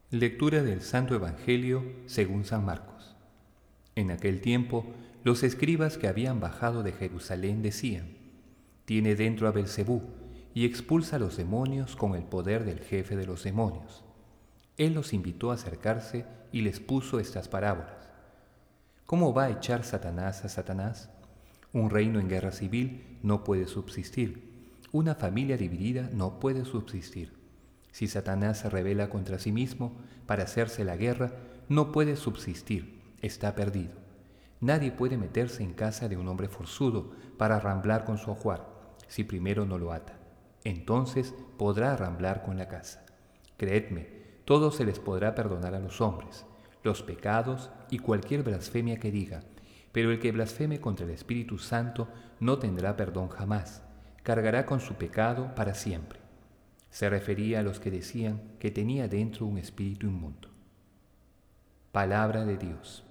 Lectura del Santo Evangelio según San Marcos. En aquel tiempo, los escribas que habían bajado de Jerusalén decían: «Tiene dentro a Belcebú, y expulsa a los demonios con el poder del jefe de los demonios». Él los invitó a acercarse y les puso estas parábolas. ¿Cómo va a echar Satanás a Satanás? Un reino en guerra civil no puede subsistir. Una familia dividida no puede subsistir. Si Satanás se rebela contra sí mismo para hacerse la guerra, no puede subsistir, está perdido. Nadie puede meterse en casa de un hombre forzudo para arramblar con su ajuar, si primero no lo ata. Entonces podrá arramblar con la casa. Creedme, todo se les podrá perdonar a los hombres, los pecados y cualquier blasfemia que diga, pero el que blasfeme contra el Espíritu Santo no tendrá perdón jamás, cargará con su pecado para siempre. Se refería a los que decían que tenía dentro un espíritu inmundo. Palabra de Dios.